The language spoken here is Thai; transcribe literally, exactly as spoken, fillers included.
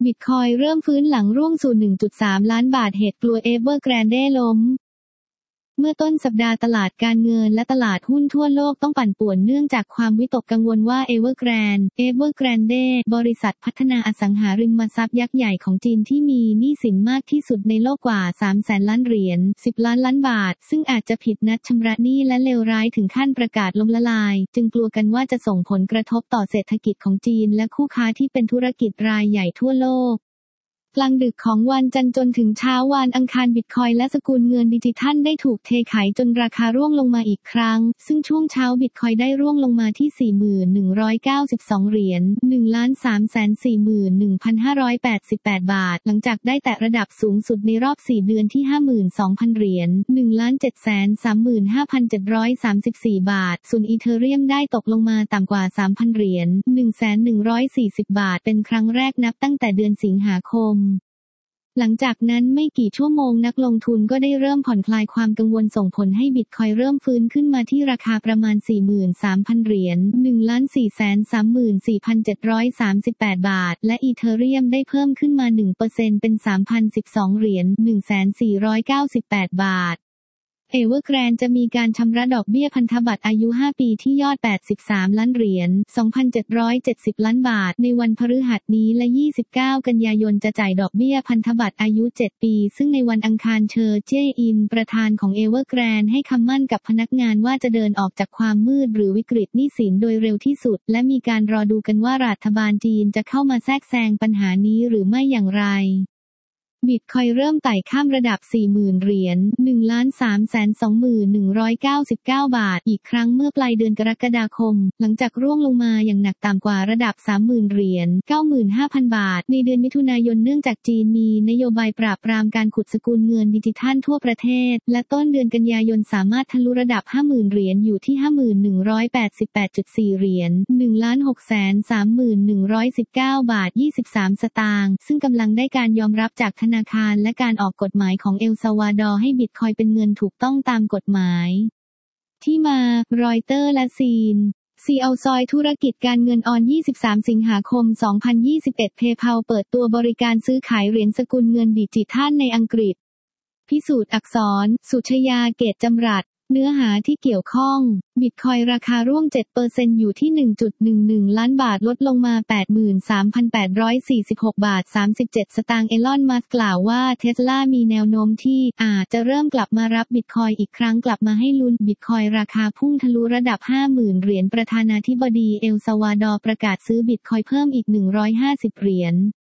บิตคอยน์เริ่มฟื้นหลังร่วงสู่ หนึ่งจุดสาม ล้านบาทเหตุกลัว Evergrande ล้มเมื่อต้นสัปดาห์ตลาดการเงินและตลาดหุ้นทั่วโลกต้องปั่นป่วนเนื่องจากความวิตกกังวลว่า Evergrande Evergrande บริษัทพัฒนาอสังหาริมทรัพย์ยักษ์ใหญ่ของจีนที่มีหนี้สินมากที่สุดในโลกกว่า สามแสน ล้านเหรียญ สิบ ล้านล้านบาทซึ่งอาจจะผิดนัดชำระหนี้และเลวร้ายถึงขั้นประกาศล้มละลายจึงกลัวกันว่าจะส่งผลกระทบต่อเศรษฐกิจของจีนและคู่ค้าที่เป็นธุรกิจรายใหญ่ทั่วโลกกลางดึกของวันจันทร์จนถึงเช้าวันอังคารบิตคอยน์และสกุลเงินดิจิทัลได้ถูกเทขายจนราคาร่วงลงมาอีกครั้งซึ่งช่วงเช้าบิตคอยน์ได้ร่วงลงมาที่ สี่หมื่นหนึ่งร้อยเก้าสิบสอง เหรียญ หนึ่งล้านสามแสนสี่หมื่นหนึ่งพันห้าร้อยแปดสิบแปด บาทหลังจากได้แตะระดับสูงสุดในรอบสี่เดือนที่ ห้าหมื่นสองพัน เหรียญ หนึ่งล้านเจ็ดแสนสามหมื่นห้าพันเจ็ดร้อยสามสิบสี่ บาทส่วนอีเธอเรียมได้ตกลงมาต่ำกว่า สามพัน เหรียญ หนึ่งแสนหนึ่งร้อยสี่สิบ บาทเป็นครั้งแรกนับตั้งแต่เดือนสิงหาคมหลังจากนั้นไม่กี่ชั่วโมงนักลงทุนก็ได้เริ่มผ่อนคลายความกังวลส่งผลให้บิตคอยน์เริ่มฟื้นขึ้นมาที่ราคาประมาณ สี่หมื่นสามพัน เหรียญ หนึ่งล้านสี่แสนสามหมื่นสี่พันเจ็ดร้อยสามสิบแปด บาทและอีเธอเรียมได้เพิ่มขึ้นมา หนึ่งเปอร์เซ็นต์ เป็น สามพันสิบสอง เหรียญ หนึ่งแสนสี่ร้อยเก้าสิบแปด บาทEvergrande จะมีการชำระดอกเบี้ยพันธบัตรอายุห้าปีที่ยอดแปดสิบสามล้านเหรียญ สองพันเจ็ดร้อยเจ็ดสิบ ล้านบาทในวันพฤหัสนี้และยี่สิบเก้ากันยายนจะจ่ายดอกเบี้ยพันธบัตรอายุเจ็ดปีซึ่งในวันอังคารเชอร์เจอินประธานของ Evergrande ให้คำมั่นกับพนักงานว่าจะเดินออกจากความมืดหรือวิกฤตหนี้สินโดยเร็วที่สุดและมีการรอดูกันว่ารัฐบาลจีนจะเข้ามาแทรกแซงปัญหานี้หรือไม่อย่างไรบิตคอยน์เริ่มไต่ข้ามระดับ สี่หมื่น เหรียญ หนึ่งล้านสามแสนสองหมื่นหนึ่งร้อยเก้าสิบเก้า บาทอีกครั้งเมื่อปลายเดือนกรกฎาคมหลังจากร่วงลงมาอย่างหนักต่ำกว่าระดับ สามหมื่น เหรียญ เก้าหมื่นห้าพัน บาทในเดือนมิถุนายนเนื่องจากจีนมีนโยบายปราบปรามการขุดสกุลเงินดิจิทัลทั่วประเทศและต้นเดือนกันยายนสามารถทะลุระดับ ห้าหมื่น เหรียญอยู่ที่ ห้าหมื่นหนึ่งร้อยแปดสิบแปดจุดสี่ เหรียญ หนึ่งล้านหกแสนสามหมื่นหนึ่งร้อยสิบเก้า บาทยี่สิบสามสตางค์ซึ่งกำลังได้การยอมรับจากธนาคารและการออกกฎหมายของเอลซัลวาดอร์ให้บิตคอยน์เป็นเงินถูกต้องตามกฎหมายที่มารอยเตอร์และซีนซีเอาซอยธุรกิจการเงินออนยี่สิบสามสิงหาคมสองพันยี่สิบเอ็ด PayPal เปิดตัวบริการซื้อขายเหรียญสกุลเงินดิจิทัลในอังกฤษพิสูจน์อักษรสุชยาเกตจำรัดเนื้อหาที่เกี่ยวข้องบิตคอยน์ราคาร่วง เจ็ดเปอร์เซ็นต์ อยู่ที่ หนึ่งจุดหนึ่งหนึ่ง ล้านบาทลดลงมา แปดหมื่นสามพันแปดร้อยสี่สิบหก บาทสามสิบเจ็ดสตางค์เอลอนมัสก์กล่าวว่า Tesla มีแนวโน้มที่อาจจะเริ่มกลับมารับบิตคอยน์อีกครั้งกลับมาให้ลุ้นบิตคอยน์ราคาพุ่งทะลุระดับ ห้าหมื่น เหรียญประธานาธิบดีเอลซัลวาดอร์ประกาศซื้อบิตคอยน์เพิ่มอีกหนึ่งร้อยห้าสิบเหรียญ